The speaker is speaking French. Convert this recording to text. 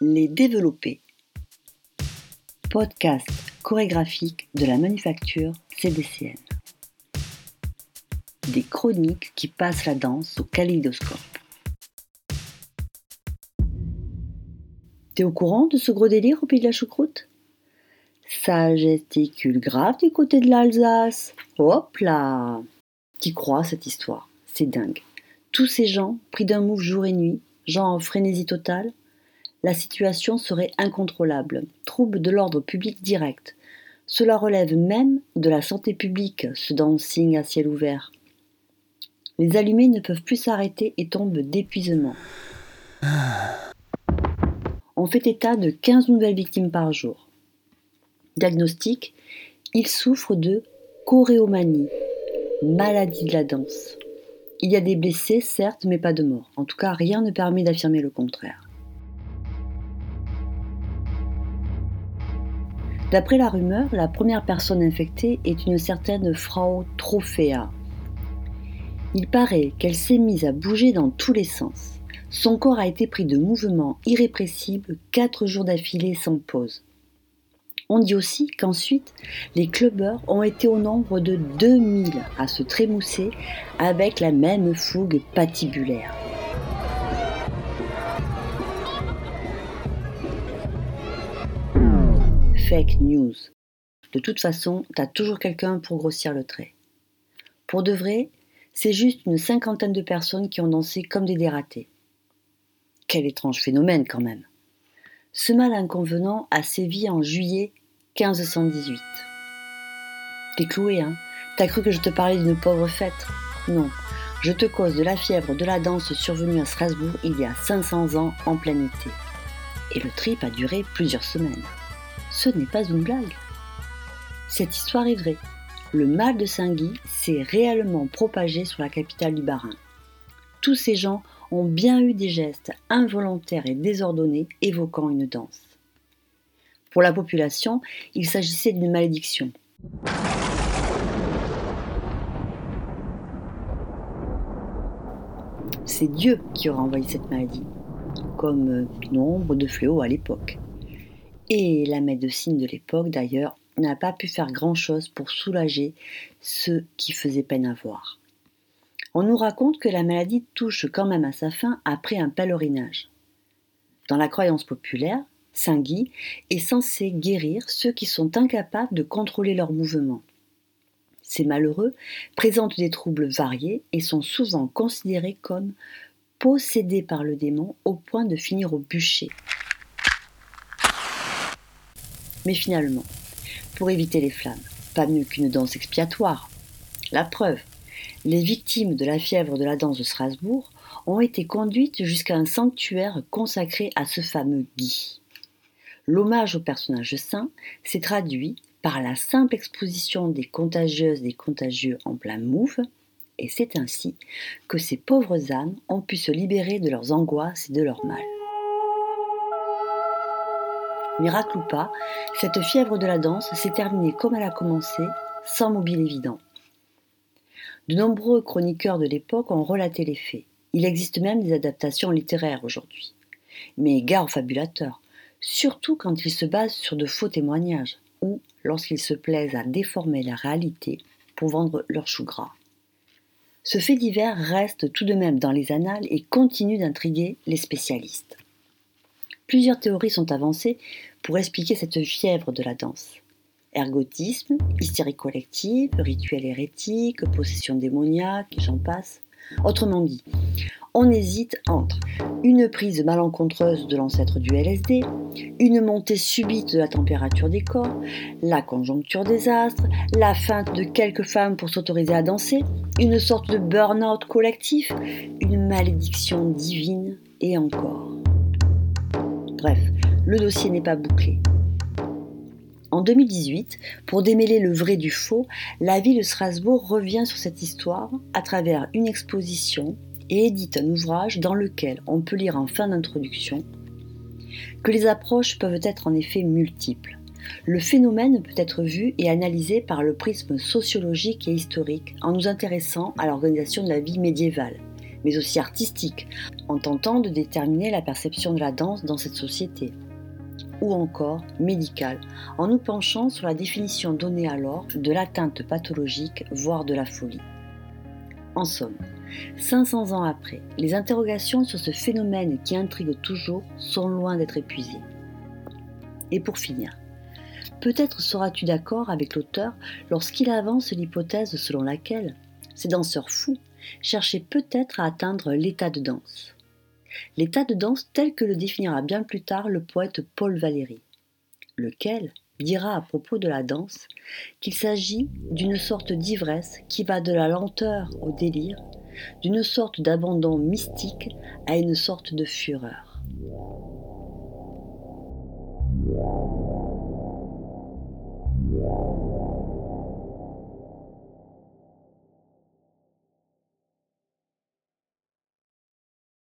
Les développés. Podcast chorégraphique de la manufacture CDCN. Des chroniques qui passent la danse au kaléidoscope. T'es au courant de ce gros délire au pays de la choucroute ? Ça gesticule grave du côté de l'Alsace. Hop là ! T'y crois cette histoire ? C'est dingue. Tous ces gens pris d'un move jour et nuit, genre en frénésie totale, la situation serait incontrôlable, trouble de l'ordre public direct. Cela relève même de la santé publique, ce dancing à ciel ouvert. Les allumés ne peuvent plus s'arrêter et tombent d'épuisement. On fait état de 15 nouvelles victimes par jour. Diagnostic, il souffre de choréomanie, maladie de la danse. Il y a des blessés, certes, mais pas de morts. En tout cas, rien ne permet d'affirmer le contraire. D'après la rumeur, la première personne infectée est une certaine Frau Trophea. Il paraît qu'elle s'est mise à bouger dans tous les sens. Son corps a été pris de mouvements irrépressibles 4 jours d'affilée sans pause. On dit aussi qu'ensuite, les clubbers ont été au nombre de 2000 à se trémousser avec la même fougue patibulaire. Fake news. De toute façon, t'as toujours quelqu'un pour grossir le trait. Pour de vrai, c'est juste une 50aine de personnes qui ont dansé comme des dératés. Quel étrange phénomène quand même. Ce mal inconvenant a sévi en juillet 1518. T'es cloué, hein ? T'as cru que je te parlais d'une pauvre fête ? Non, je te cause de la fièvre de la danse survenue à Strasbourg il y a 500 ans en plein été. Et le trip a duré plusieurs semaines. Ce n'est pas une blague. Cette histoire est vraie. Le mal de Saint-Guy s'est réellement propagé sur la capitale du Bas-Rhin. Tous ces gens ont bien eu des gestes involontaires et désordonnés évoquant une danse. Pour la population, il s'agissait d'une malédiction. C'est Dieu qui aura envoyé cette maladie, comme nombre de fléaux à l'époque. Et la médecine de l'époque, d'ailleurs, n'a pas pu faire grand-chose pour soulager ceux qui faisaient peine à voir. On nous raconte que la maladie touche quand même à sa fin après un pèlerinage. Dans la croyance populaire, Saint-Guy est censé guérir ceux qui sont incapables de contrôler leurs mouvements. Ces malheureux présentent des troubles variés et sont souvent considérés comme possédés par le démon au point de finir au bûcher. Mais finalement, pour éviter les flammes, pas mieux qu'une danse expiatoire. La preuve, les victimes de la fièvre de la danse de Strasbourg ont été conduites jusqu'à un sanctuaire consacré à ce fameux Guy. L'hommage au personnage saint s'est traduit par la simple exposition des contagieuses et des contagieux en plein move, et c'est ainsi que ces pauvres âmes ont pu se libérer de leurs angoisses et de leur mal. Miracle ou pas, cette fièvre de la danse s'est terminée comme elle a commencé, sans mobile évident. De nombreux chroniqueurs de l'époque ont relaté les faits. Il existe même des adaptations littéraires aujourd'hui. Mais gare aux fabulateurs, surtout quand ils se basent sur de faux témoignages ou lorsqu'ils se plaisent à déformer la réalité pour vendre leur chou gras. Ce fait divers reste tout de même dans les annales et continue d'intriguer les spécialistes. Plusieurs théories sont avancées pour expliquer cette fièvre de la danse. Ergotisme, hystérie collective, rituel hérétique, possession démoniaque, et j'en passe. Autrement dit, on hésite entre une prise malencontreuse de l'ancêtre du LSD, une montée subite de la température des corps, la conjoncture des astres, la feinte de quelques femmes pour s'autoriser à danser, une sorte de burn-out collectif, une malédiction divine et encore. Bref, le dossier n'est pas bouclé. En 2018, pour démêler le vrai du faux, la ville de Strasbourg revient sur cette histoire à travers une exposition et édite un ouvrage dans lequel on peut lire en fin d'introduction que les approches peuvent être en effet multiples. Le phénomène peut être vu et analysé par le prisme sociologique et historique en nous intéressant à l'organisation de la vie médiévale, mais aussi artistique, en tentant de déterminer la perception de la danse dans cette société, ou encore médicale, en nous penchant sur la définition donnée alors de l'atteinte pathologique, voire de la folie. En somme, 500 ans après, les interrogations sur ce phénomène qui intrigue toujours sont loin d'être épuisées. Et pour finir, peut-être seras-tu d'accord avec l'auteur lorsqu'il avance l'hypothèse selon laquelle ces danseurs fous cherchaient peut-être à atteindre l'état de danse. L'état de danse tel que le définira bien plus tard le poète Paul Valéry, lequel dira à propos de la danse qu'il s'agit d'une sorte d'ivresse qui va de la lenteur au délire, d'une sorte d'abandon mystique à une sorte de fureur.